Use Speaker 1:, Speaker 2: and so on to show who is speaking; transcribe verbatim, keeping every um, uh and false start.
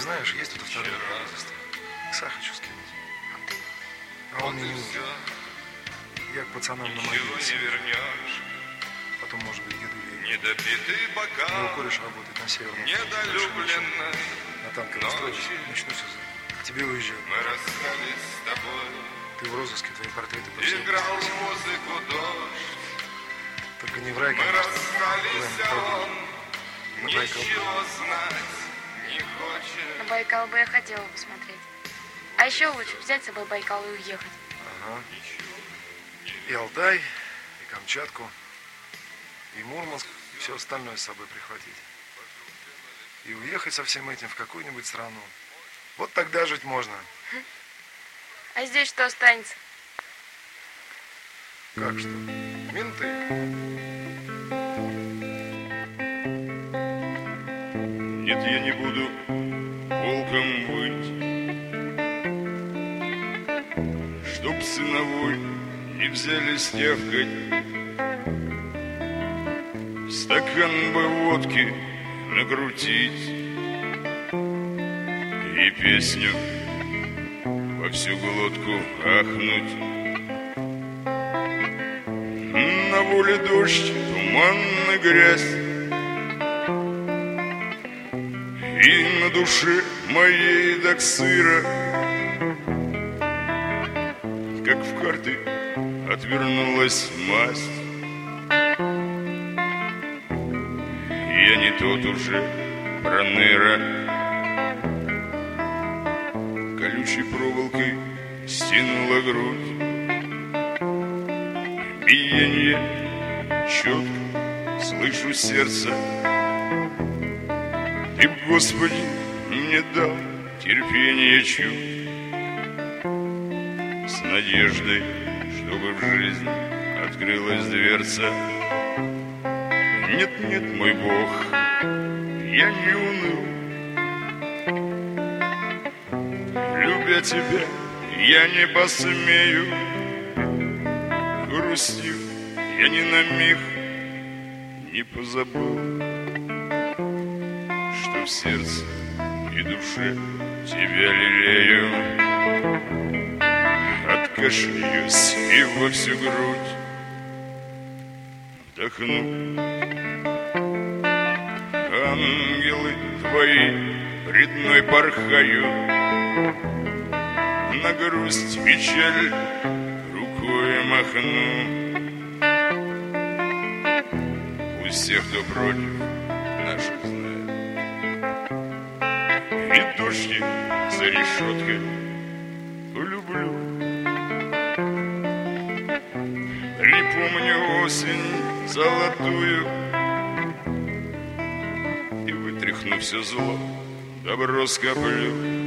Speaker 1: знаешь, есть тут второе поблизости. Икса хочу скинуть.
Speaker 2: А ты?
Speaker 1: А он мне не нужен. Я к пацанам на мобиле. Потом, может быть, деду ей.
Speaker 3: Недопитый бокал.
Speaker 1: Его кореш работает на северном.
Speaker 3: Недолюбленной.
Speaker 1: На танковой стройке. Начну все. К тебе уезжаю.
Speaker 3: Мы расстались с тобой.
Speaker 1: Ты в розыске, твои портреты по всей
Speaker 3: играл музыку дождь.
Speaker 1: Только не в рай,
Speaker 3: мы
Speaker 1: конечно.
Speaker 3: расстались, а он
Speaker 1: на Байкал.
Speaker 3: ничего знать не хочет.
Speaker 2: На Байкал бы я хотела посмотреть. А еще лучше взять с собой Байкал и уехать.
Speaker 1: Ага. И Алтай, и Камчатку, и Мурманск, и все остальное с собой прихватить. И уехать со всем этим в какую-нибудь страну. Вот тогда жить можно.
Speaker 2: А здесь что останется?
Speaker 1: Как что? Менты.
Speaker 3: Нет, я не буду волком выть, чтоб сыновой не взяли стявкать. Стакан бы водки накрутить и песню во всю глотку ахнуть. На воле дождь, туман и грязь, и на душе моей так сыро, как в карты отвернулась масть. Я не тот уже проныра, колючей проволокой стянула грудь. Биенье четко слышу сердце. Ты, Господи, мне дал терпение чуть, с надеждой, чтобы в жизнь открылась дверца. Нет, нет, мой Бог, я не уныл. Любя тебя, я не посмею. Грустив, я ни на миг не позабыл, что в сердце и душе тебя лелею. Откашляюсь и во всю грудь вдохну. Ангелы твои пред мной порхают, на грусть, печаль рукой махну. Пусть всех, кто против наших знает, и дождик за решеткой полюблю. Припомню осень золотую и, вытряхну все зло, добро скоплю.